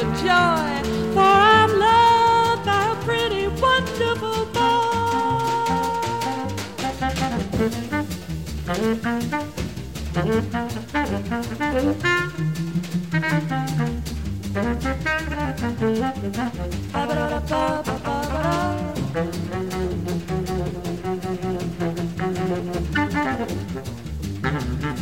with joy, for I'm loved by a pretty wonderful boy.